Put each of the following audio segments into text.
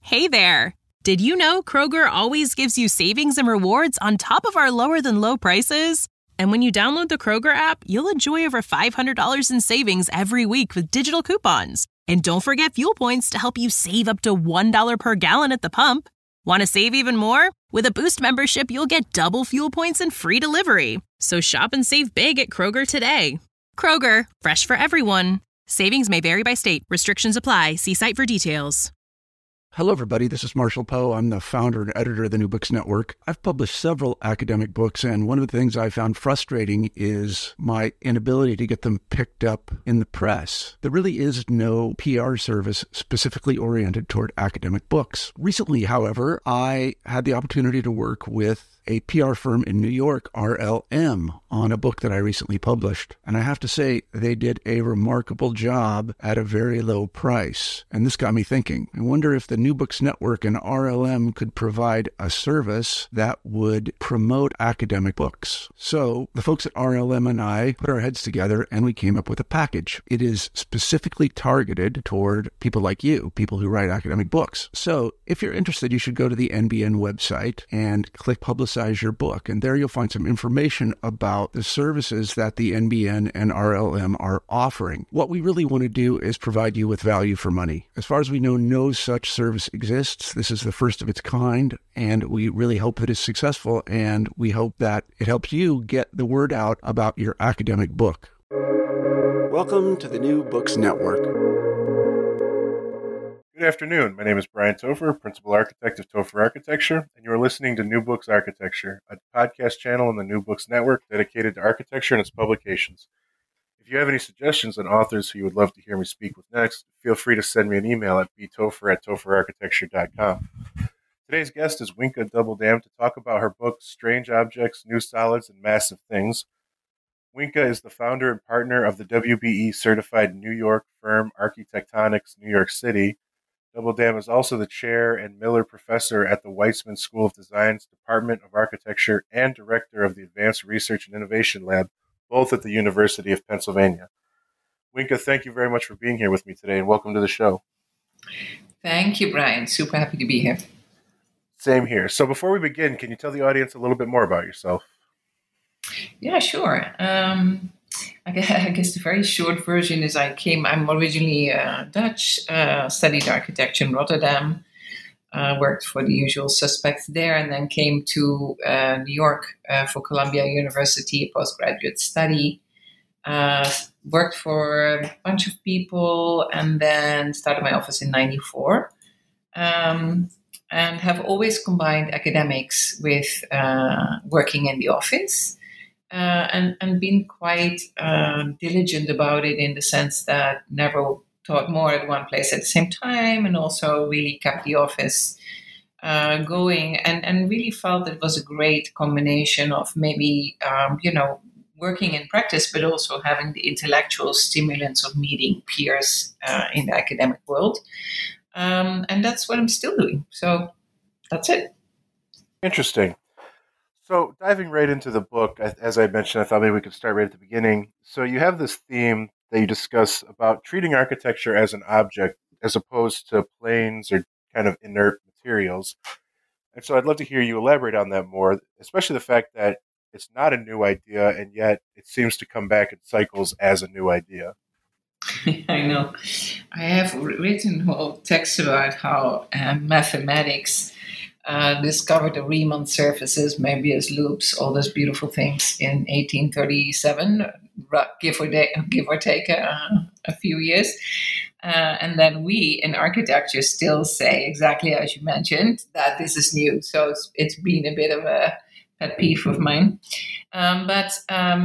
Hey there! Did you know Kroger always gives you savings and rewards on top of our lower-than-low prices? And when you download the Kroger app, you'll enjoy over $500 in savings every week with digital coupons. And don't forget fuel points to help you save up to $1 per gallon at the pump. Want to save even more? With a Boost membership, you'll get double fuel points and free delivery. So shop and save big at Kroger today. Kroger, fresh for everyone. Savings may vary by state. Restrictions apply. See site for details. Hello, everybody. This is Marshall Poe. I'm the founder and editor of the New Books Network. I've published several academic books, and one of the things I found frustrating is my inability to get them picked up in the press. There really is no PR service specifically oriented toward academic books. Recently, however, I had the opportunity to work with a PR firm in New York, RLM, on a book that I recently published. And I have to say, they did a remarkable job at a very low price. And this got me thinking. I wonder if the New Books Network and RLM could provide a service that would promote academic books. So the folks at RLM and I put our heads together and we came up with a package. It is specifically targeted toward people like you, people who write academic books. So if you're interested, you should go to the NBN website and click Publicize Your Book. And there you'll find some information about the services that the NBN and RLM are offering. What we really want to do is provide you with value for money. As far as we know, no such service exists. This is the first of its kind, and we really hope that it's successful, and we hope that it helps you get the word out about your academic book. Welcome to the New Books Network. Good afternoon. My name is Brian Topher, Principal Architect of Topher Architecture, and you are listening to New Books Architecture, a podcast channel on the New Books Network dedicated to architecture and its publications. If you have any suggestions on authors who you would love to hear me speak with next, feel free to send me an email at btopher@topherarchitecture.com. Today's guest is Winka Doubledam to talk about her book, Strange Objects, New Solids, and Massive Things. Winka is the founder and partner of the WBE-certified New York firm Architectonics New York City. Doubledam is also the chair and Miller Professor at the Weitzman School of Design's Department of Architecture and director of the Advanced Research and Innovation Lab, both at the University of Pennsylvania. Winka, thank you very much for being here with me today, and welcome to the show. Thank you, Brian. Super happy to be here. Same here. So before we begin, can you tell the audience a little bit more about yourself? Yeah, sure. I guess the very short version is I'm originally Dutch, studied architecture in Rotterdam, worked for the usual suspects there, and then came to New York for Columbia University, a postgraduate study. Worked for a bunch of people, and then started my office in '94. And have always combined academics with working in the office. And been quite diligent about it in the sense that never taught more at one place at the same time, and also really kept the office going, and really felt that it was a great combination of maybe, working in practice, but also having the intellectual stimulants of meeting peers in the academic world. And that's what I'm still doing. So that's it. Interesting. So diving right into the book, as I mentioned, I thought maybe we could start right at the beginning. So you have this theme that you discuss about treating architecture as an object as opposed to planes or kind of inert materials. And so I'd love to hear you elaborate on that more, especially the fact that it's not a new idea, and yet it seems to come back in cycles as a new idea. I know. I have written whole texts about how mathematics discovered the Riemann surfaces, Möbius loops, all those beautiful things in 1837, give or take a few years. And then we in architecture still say, exactly as you mentioned, that this is new. So it's been a bit of a pet peeve of mine. But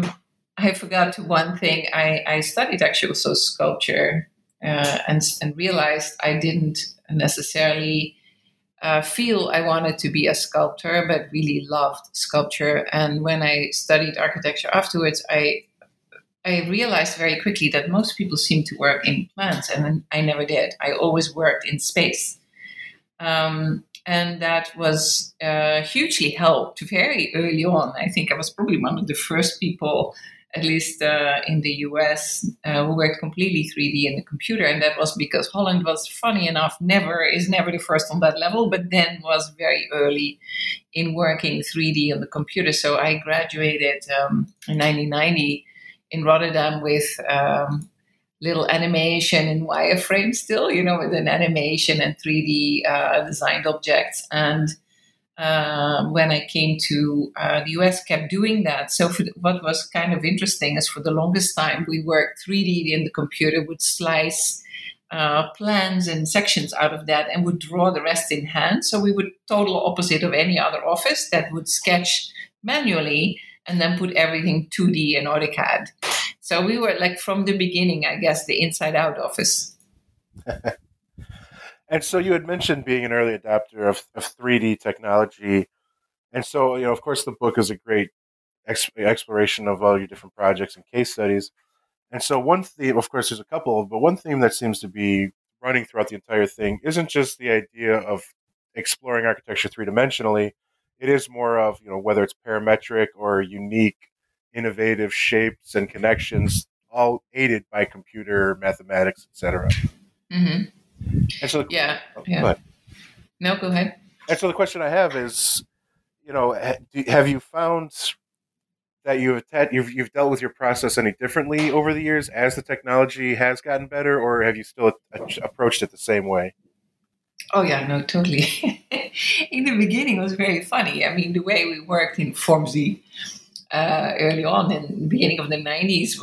I forgot one thing. I studied actually also sculpture and realized I didn't necessarily feel I wanted to be a sculptor, but really loved sculpture. And when I studied architecture afterwards, I realized very quickly that most people seem to work in plans, and I never did. I always worked in space. And that was hugely helped very early on. I think I was probably one of the first people at least in the US, who worked completely 3D in the computer. And that was because Holland was, funny enough, never the first on that level, but then was very early in working 3D on the computer. So I graduated in 1990 in Rotterdam with little animation in wireframe still, with an animation and 3D designed objects. And when I came to the US, kept doing that. So what was kind of interesting is for the longest time, we worked 3D in the computer, would slice plans and sections out of that and would draw the rest in hand. So we would total opposite of any other office that would sketch manually and then put everything 2D in AutoCAD. So we were like from the beginning, I guess, the inside out office. And so you had mentioned being an early adopter of 3D technology. And so, of course, the book is a great exploration of all your different projects and case studies. And so one theme, of course, there's a couple, but one theme that seems to be running throughout the entire thing isn't just the idea of exploring architecture three-dimensionally. It is more of, whether it's parametric or unique, innovative shapes and connections, all aided by computer mathematics, etc. Mm-hmm. And so, yeah. Go ahead. No, go ahead. And so the question I have is, have you found that you've dealt with your process any differently over the years as the technology has gotten better, or have you still approached it the same way? Oh yeah, no, totally. In the beginning, it was very funny. I mean, the way we worked in FormZ early on in the beginning of the 90s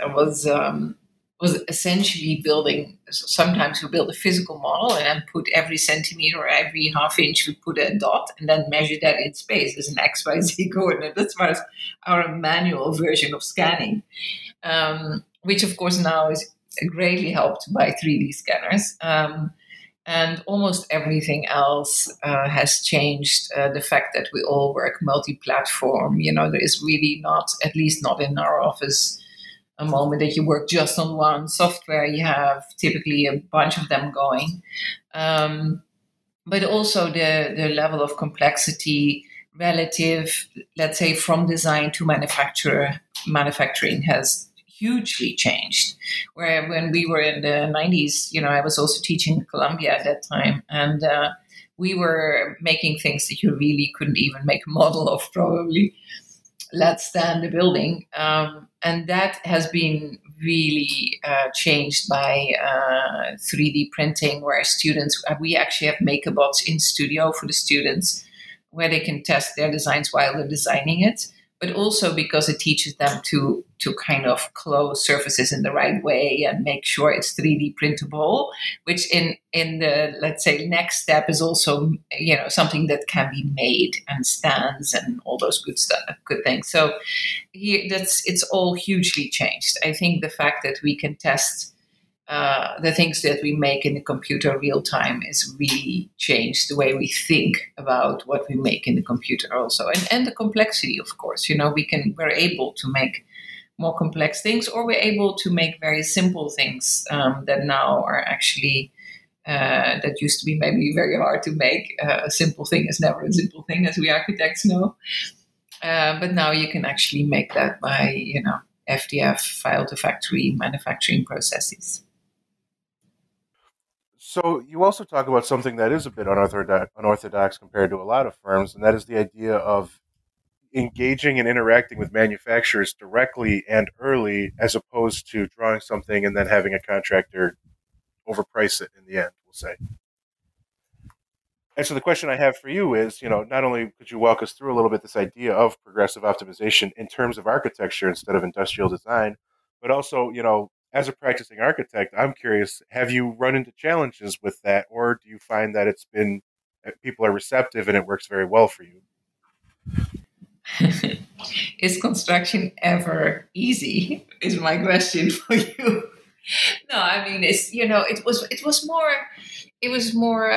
was essentially building. Sometimes we build a physical model and then put every centimeter or every half inch, we put a dot and then measure that in space as an XYZ coordinate. That's our manual version of scanning, which of course now is greatly helped by 3D scanners. And almost everything else has changed. The fact that we all work multi-platform, there is really not, at least not in our office, a moment that you work just on one software. You have typically a bunch of them going. But also the level of complexity relative, let's say, from design to manufacturing has hugely changed. Where when we were in the 90s, I was also teaching at Columbia at that time, and we were making things that you really couldn't even make a model of, probably, let stand the building. And that has been really changed by 3D printing, where we actually have MakerBots in studio for the students, where they can test their designs while they're designing it. But also because it teaches them to kind of close surfaces in the right way and make sure it's 3D printable, which in the, let's say, next step is also, something that can be made and stands and all those good things. So it's all hugely changed. I think the fact that we can test the things that we make in the computer real time is really changed the way we think about what we make in the computer also. And the complexity, of course, we're able to make more complex things, or we're able to make very simple things that now are actually, that used to be maybe very hard to make. A simple thing is never a simple thing, as we architects know. But now you can actually make that by, FDF, file to factory manufacturing processes. So you also talk about something that is a bit unorthodox compared to a lot of firms, and that is the idea of engaging and interacting with manufacturers directly and early, as opposed to drawing something and then having a contractor overprice it in the end, we'll say. And so the question I have for you is, not only could you walk us through a little bit this idea of progressive optimization in terms of architecture instead of industrial design, but also, as a practicing architect, I'm curious, have you run into challenges with that, or do you find that people are receptive and it works very well for you? Is construction ever easy? Is my question for you. No, I mean, it's, it was more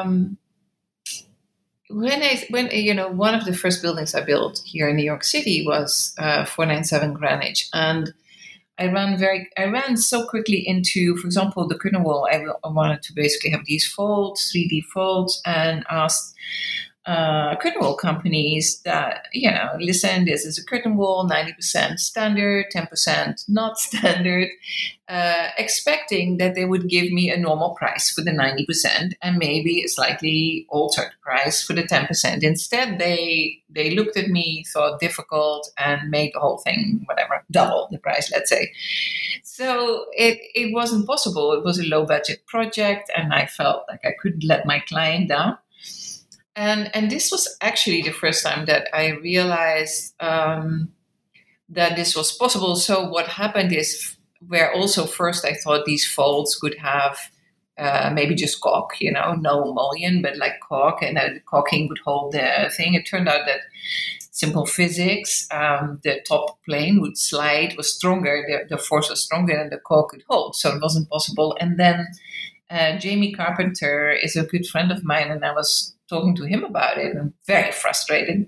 when one of the first buildings I built here in New York City was 497 Greenwich, and I ran so quickly into, for example, the curtain wall. I wanted to basically have these folds, 3D folds, and asked curtain wall companies that, listen, this is a curtain wall, 90% standard, 10% not standard, expecting that they would give me a normal price for the 90% and maybe a slightly altered price for the 10%. Instead, they looked at me, thought difficult, and made the whole thing, whatever, double the price, let's say. So it wasn't possible. It was a low budget project, and I felt like I couldn't let my client down. And this was actually the first time that I realized that this was possible. So what happened is, where also first I thought these folds could have maybe just caulk, no mullion, but like caulk, and the caulking would hold the thing. It turned out that simple physics, the top plane would slide, was stronger, the force was stronger than the caulk could hold. So it wasn't possible. And then Jamie Carpenter is a good friend of mine, and I was talking to him about it. I'm very frustrated,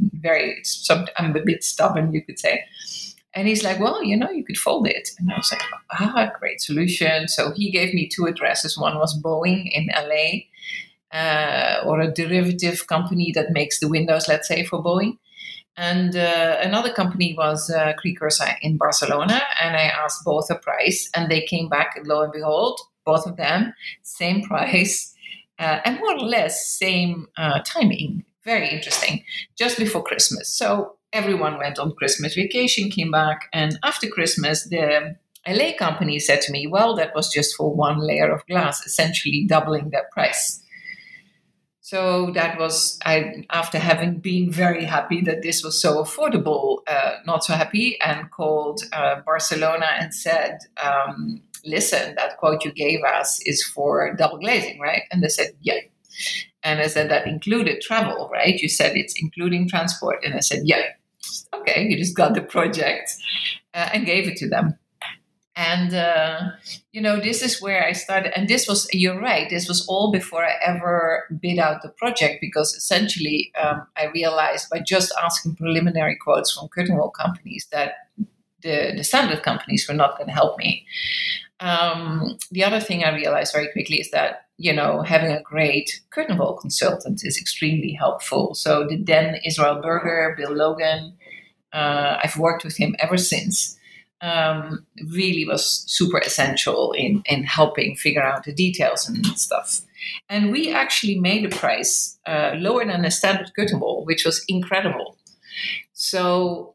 I'm a bit stubborn, you could say. And he's like, well, you could fold it. And I was like, great solution. So he gave me two addresses. One was Boeing in LA, or a derivative company that makes the windows, let's say, for Boeing. And another company was Precursor in Barcelona. And I asked both a price, and they came back, lo and behold, both of them, same price. And more or less same timing. Very interesting. Just before Christmas. So everyone went on Christmas vacation, came back. And after Christmas, the LA company said to me, well, that was just for one layer of glass, essentially doubling their price. So that was, after having been very happy that this was so affordable, not so happy, and called Barcelona and said, listen, that quote you gave us is for double glazing, right? And they said, yeah. And I said, that included travel, right? You said it's including transport. And I said, yeah. Okay, you just got the project and gave it to them. And, this is where I started. And this was, you're right, this was all before I ever bid out the project, because essentially I realized by just asking preliminary quotes from curtain wall companies that the standard companies were not going to help me. The other thing I realized very quickly is that, having a great curtain wall consultant is extremely helpful. So the then Israel Berger, Bill Logan, I've worked with him ever since, really was super essential in helping figure out the details and stuff. And we actually made a price lower than a standard curtain wall, which was incredible. So,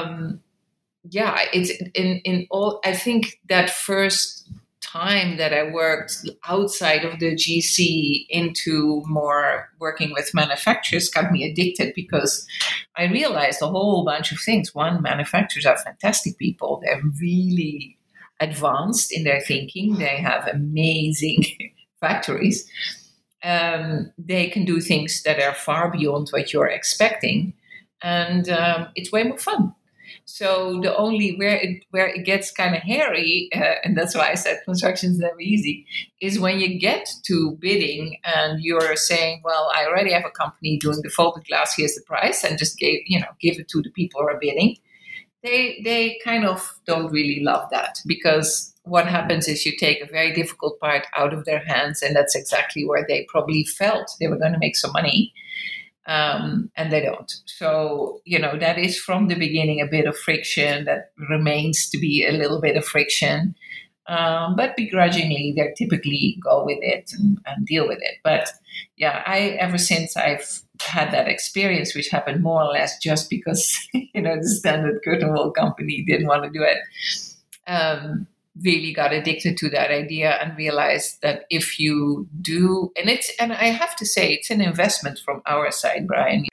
it's in all, I think that first time that I worked outside of the GC into more working with manufacturers got me addicted, because I realized a whole bunch of things. One, manufacturers are fantastic people. They're really advanced in their thinking. They have amazing factories. They can do things that are far beyond what you're expecting. And it's way more fun. So the only where it gets kind of hairy, and that's why I said construction is never easy, is when you get to bidding and you're saying, well, I already have a company doing the folded glass, here's the price, and just give it to the people who are bidding. They kind of don't really love that, because what happens is you take a very difficult part out of their hands, and that's exactly where they probably felt they were going to make some money. And they don't. So, that is from the beginning a bit of friction that remains to be a little bit of friction. But begrudgingly, they typically go with it and deal with it. But yeah, ever since I've had that experience, which happened more or less just because, the standard curtain wall company didn't want to do it, really got addicted to that idea and realized that if you do, and I have to say, it's an investment from our side, Brian.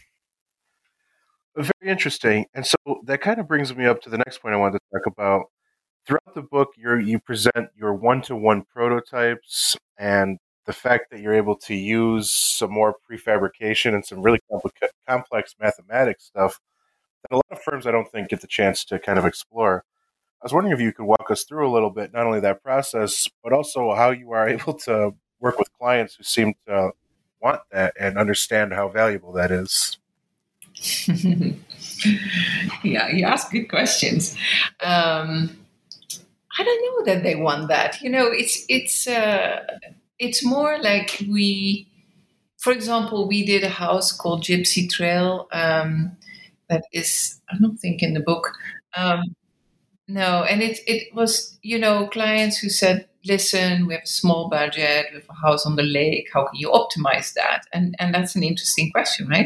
Very interesting. And so that kind of brings me up to the next point I wanted to talk about. Throughout the book, you present your one-to-one prototypes and the fact that you're able to use some more prefabrication and some really complex mathematics stuff that a lot of firms I don't think get the chance to kind of explore. I was wondering if you could walk us through a little bit, not only that process, but also how you are able to work with clients who seem to want that and understand how valuable that is. Yeah, you ask good questions. I don't know that they want that. It's more like For example, we did a house called Gypsy Trail. That is, I don't think in the book. No, and it was, clients who said, listen, we have a small budget, we have a house on the lake, how can you optimize that? And that's an interesting question, right?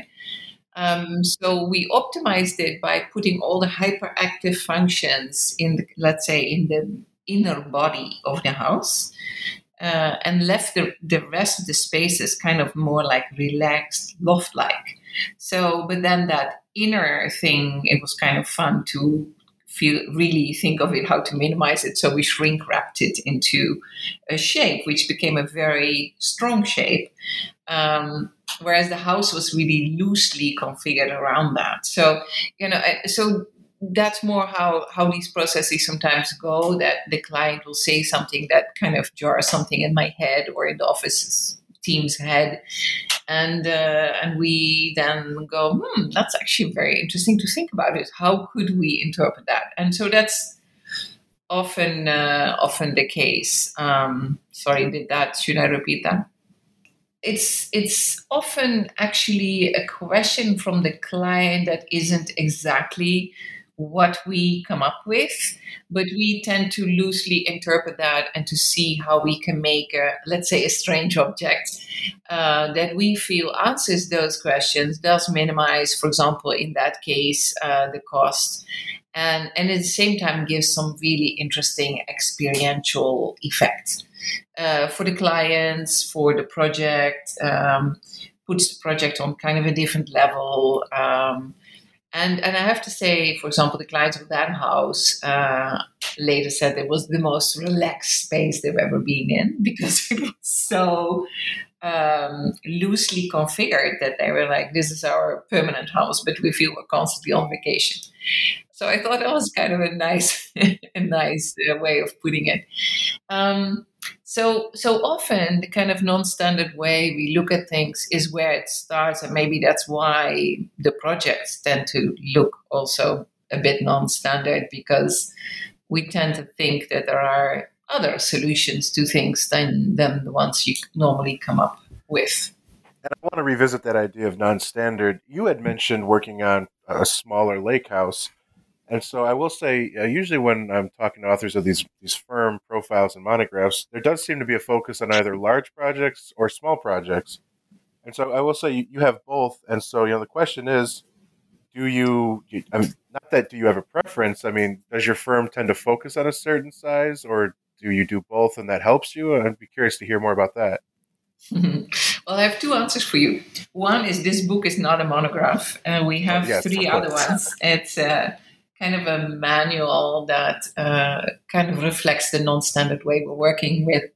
So we optimized it by putting all the hyperactive functions let's say, in the inner body of the house, and left the rest of the spaces kind of more like relaxed, loft-like. So, but then that inner thing, it was kind of fun to really think of it, how to minimize it. So we shrink wrapped it into a shape, which became a very strong shape. Whereas the house was really loosely configured around that. So, so that's more how these processes sometimes go, that the client will say something that kind of jars something in my head or in the office team's head. And we then go, that's actually very interesting to think about it. How could we interpret that? And so that's often the case. Sorry, should I repeat that? It's often actually a question from the client that isn't exactly what we come up with, but we tend to loosely interpret that and to see how we can make let's say, a strange object that we feel answers those questions, does minimize, for example, in that case, the cost, and at the same time gives some really interesting experiential effects for the clients, for the project, puts the project on kind of a different level. And I have to say, for example, the clients of that house later said it was the most relaxed space they've ever been in, because it was so loosely configured that they were like, this is our permanent house, but we feel we're constantly on vacation. So I thought that was kind of a nice way of putting it. So often the kind of non-standard way we look at things is where it starts, and maybe that's why the projects tend to look also a bit non-standard, because we tend to think that there are other solutions to things than the ones you normally come up with. And I want to revisit that idea of non-standard. You had mentioned working on a smaller lake house. And so I will say, usually when I'm talking to authors of these firm profiles and monographs, there does seem to be a focus on either large projects or small projects. And so I will say you have both. And so, the question is, do you have a preference? I mean, does your firm tend to focus on a certain size, or do you do both and that helps you? I'd be curious to hear more about that. Well, I have two answers for you. One is, this book is not a monograph. We have three other ones. It's kind of a manual that kind of reflects the non-standard way we're working with.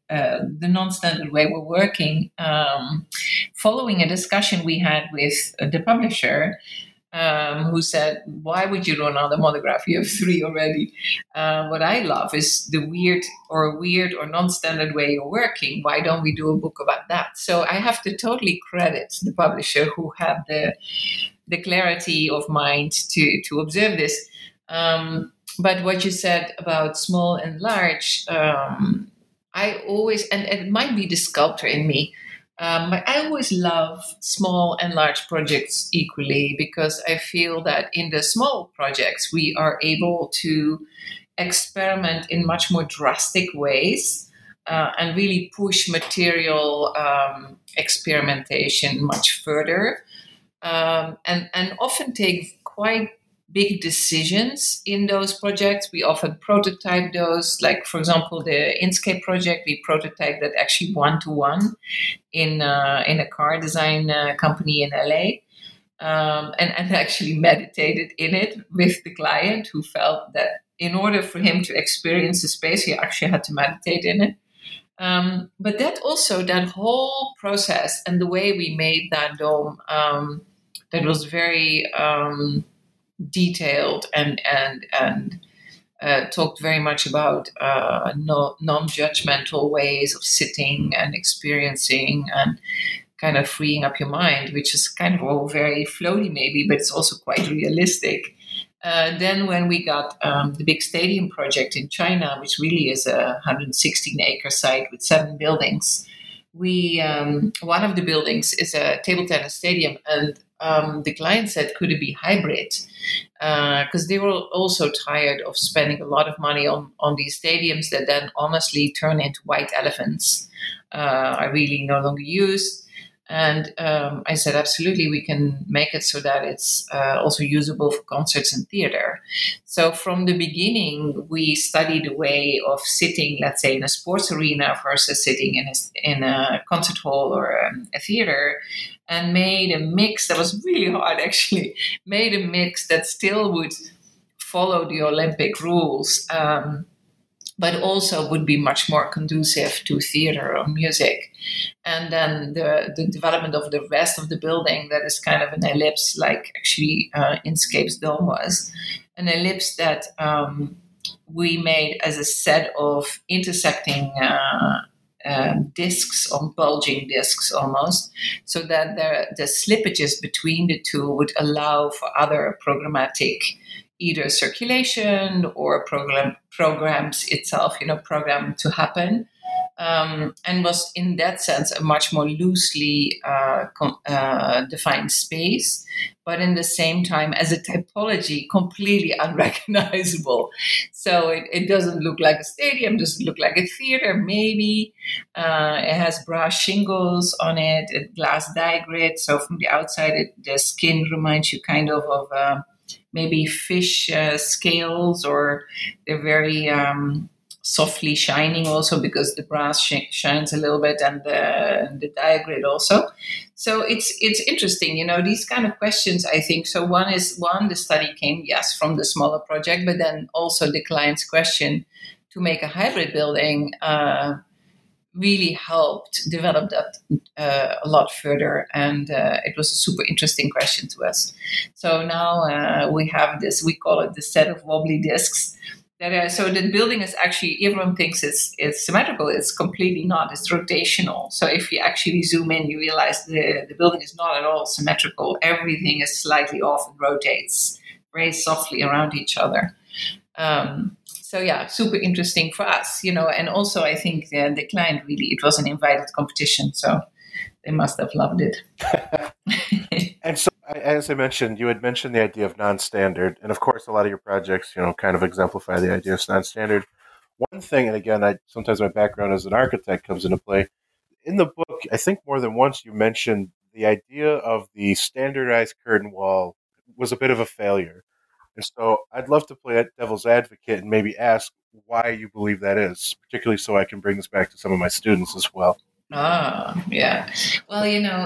Following a discussion we had with the publisher, who said, why would you do another monograph? You have three already. What I love is the weird or non-standard way you're working. Why don't we do a book about that? So I have to totally credit the publisher who had the clarity of mind to observe this. But what you said about small and large, I always, and it might be the sculptor in me, but I always love small and large projects equally, because I feel that in the small projects, we are able to experiment in much more drastic ways and really push material experimentation much further, and often take quite big decisions in those projects. We often prototype those, like, for example, the Inkscape project, we prototyped that actually one-to-one in a car design company in LA, and actually meditated in it with the client, who felt that in order for him to experience the space, he actually had to meditate in it. But that whole process and the way we made that dome, that was very detailed and talked very much about non-judgmental ways of sitting and experiencing and kind of freeing up your mind, which is kind of all very floaty maybe, but it's also quite realistic. Then when we got the big stadium project in China, which really is a 116-acre site with 7 buildings, we one of the buildings is a table tennis stadium, and the client said, could it be hybrid? Because they were also tired of spending a lot of money on these stadiums that then honestly turn into white elephants, are really no longer used. And I said, absolutely, we can make it so that it's also usable for concerts and theater. So from the beginning, we studied a way of sitting, let's say, in a sports arena versus sitting in a concert hall or a theater, and made a mix that was really hard, actually, made a mix that still would follow the Olympic rules, but also would be much more conducive to theater or music. And then the development of the rest of the building, that is kind of an ellipse, like actually Inscape's dome was, an ellipse that we made as a set of intersecting discs, or bulging discs almost, so that the slippages between the two would allow for other programmatic, either circulation or programs itself, program to happen, and was in that sense a much more loosely defined space, but in the same time as a typology completely unrecognizable. So it doesn't look like a stadium, doesn't look like a theater, maybe. It has brass shingles on it, a glass die-grid, so from the outside the skin reminds you kind of maybe fish scales, or they're very softly shining also because the brass shines a little bit, and the die-grid also. So it's interesting, these kind of questions, I think. So the study came, yes, from the smaller project, but then also the client's question to make a hybrid building really helped develop that a lot further, and it was a super interesting question to us. So now we have this, we call it the set of wobbly discs. So the building is actually, everyone thinks it's symmetrical. It's completely not. It's rotational. So if you actually zoom in, you realize the building is not at all symmetrical. Everything is slightly off and rotates very softly around each other. So yeah, super interesting for us, and also I think the client really, it was an invited competition, so they must have loved it. And so, as I mentioned, you had mentioned the idea of non-standard, and of course a lot of your projects, kind of exemplify the idea of non-standard. One thing, and again, sometimes my background as an architect comes into play. In the book, I think more than once you mentioned the idea of the standardized curtain wall was a bit of a failure. And so I'd love to play devil's advocate and maybe ask why you believe that is, particularly so I can bring this back to some of my students as well. Yeah. Well,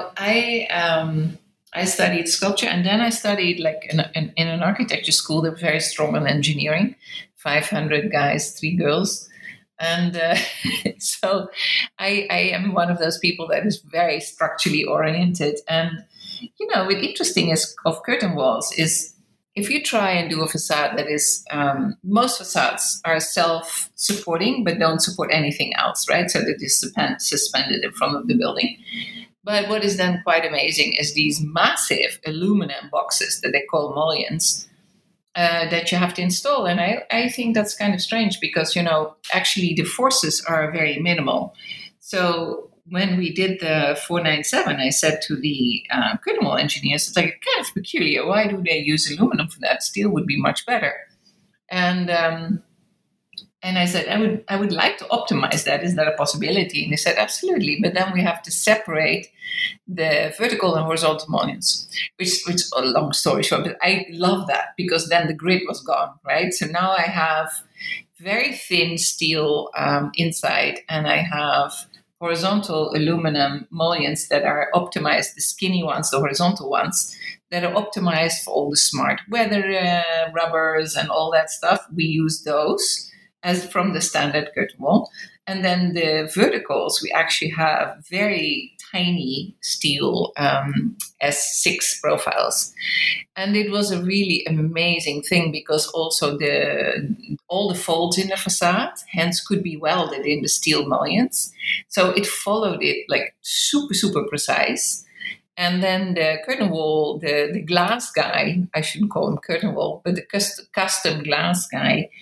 I studied sculpture, and then I studied in an architecture school that was very strong on engineering, 500 guys, 3 girls. And so I am one of those people that is very structurally oriented. And, what's interesting of curtain walls is, if you try and do a facade that is, most facades are self-supporting, but don't support anything else, right? So that is suspended in front of the building. But what is then quite amazing is these massive aluminum boxes that they call mullions that you have to install. And I think that's kind of strange because, actually the forces are very minimal. So when we did the 497, I said to the curtain wall engineers, it's like kind of peculiar. Why do they use aluminum for that? Steel would be much better. And I said, I would like to optimize that. Is that a possibility? And they said, absolutely. But then we have to separate the vertical and horizontal mullions, which is a long story short. But I love that because then the grid was gone, right? So now I have very thin steel inside, and I have horizontal aluminum mullions that are optimized, the skinny ones, the horizontal ones, that are optimized for all the smart weather rubbers and all that stuff. We use those as from the standard curtain wall. And then the verticals, we actually have very tiny steel S6 profiles. And it was a really amazing thing because also all the folds in the facade, hence, could be welded in the steel mullions. So it followed it like super, super precise. And then the curtain wall, the glass guy, I shouldn't call him curtain wall, but the custom glass guy,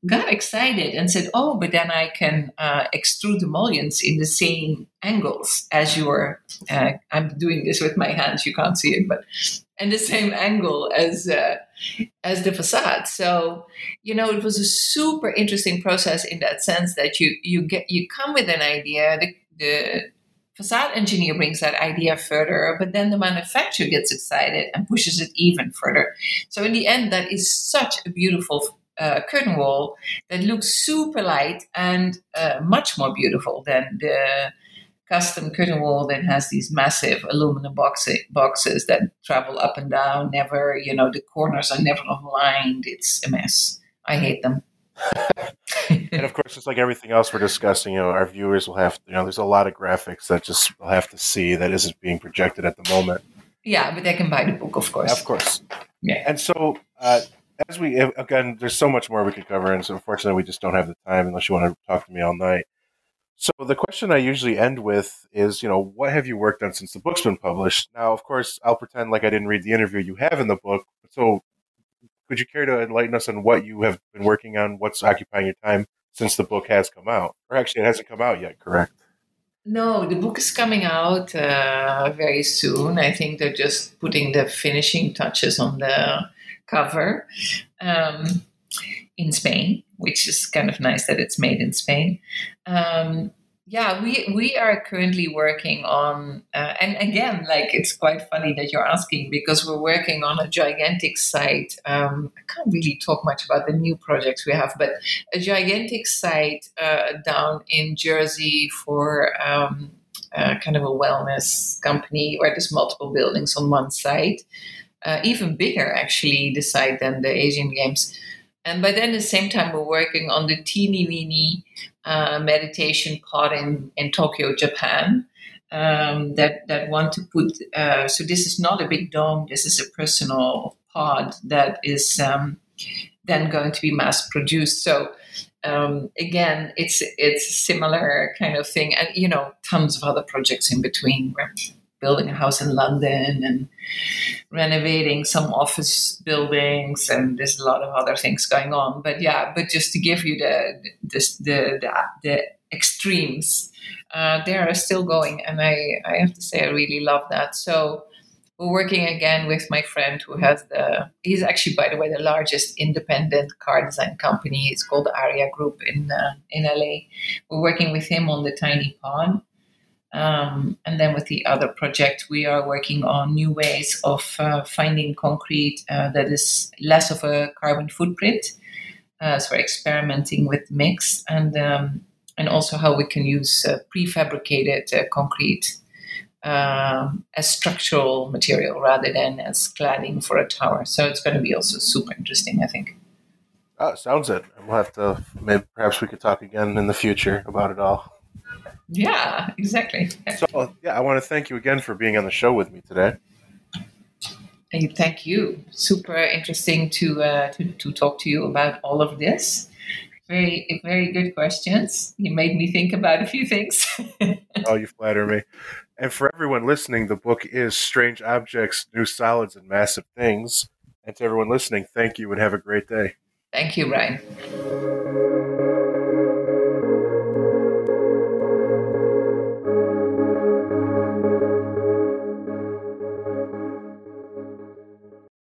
got excited and said, "Oh, but then I can extrude emollients in the same angles as your." I'm doing this with my hands; you can't see it, but and the same angle as the facade. So, it was a super interesting process in that sense that you come with an idea, the facade engineer brings that idea further, but then the manufacturer gets excited and pushes it even further. So in the end, that is such a beautiful curtain wall that looks super light and much more beautiful than the custom curtain wall that has these massive aluminum boxes that travel up and down. Never, the corners are never aligned. It's a mess. I hate them. And of course, just like everything else we're discussing, our viewers will have, there's a lot of graphics that just will have to see that isn't being projected at the moment. Yeah, but they can buy the book, of course. Of course. Yeah. And so, again, there's so much more we could cover, and so unfortunately, we just don't have the time unless you want to talk to me all night. So the question I usually end with is, what have you worked on since the book's been published? Now, of course, I'll pretend like I didn't read the interview you have in the book. So could you care to enlighten us on what you have been working on, what's occupying your time since the book has come out? Or actually, it hasn't come out yet, correct? No, the book is coming out very soon. I think they're just putting the finishing touches on the cover in Spain, which is kind of nice that it's made in Spain. We are currently working on, and again, it's quite funny that you're asking because we're working on a gigantic site. I can't really talk much about the new projects we have, but a gigantic site down in Jersey for kind of a wellness company where there's multiple buildings on one site. Even bigger, actually, the site than the Asian Games. And by then, at the same time, we're working on the teeny weeny meditation pod in Tokyo, Japan, that want to put. So this is not a big dome. This is a personal pod that is then going to be mass produced. So again, it's a similar kind of thing, and tons of other projects in between. We're building a house in London and renovating some office buildings, and there's a lot of other things going on. But just to give you the extremes, they are still going, and I have to say I really love that. So we're working again with my friend who has he's actually, by the way, the largest independent car design company. It's called Aria Group in LA. We're working with him on the tiny pod. And then with the other project, we are working on new ways of finding concrete that is less of a carbon footprint. So we're experimenting with mix and also how we can use prefabricated concrete as structural material rather than as cladding for a tower. So it's going to be also super interesting, I think. Oh, sounds it. We'll have to, perhaps we could talk again in the future about it all. Yeah, exactly. So, I want to thank you again for being on the show with me today. And thank you. Super interesting to talk to you about all of this. Very, very good questions. You made me think about a few things. Oh, you flatter me. And for everyone listening, the book is Strange Objects, New Solids, and Massive Things. And to everyone listening, thank you and have a great day. Thank you, Brian.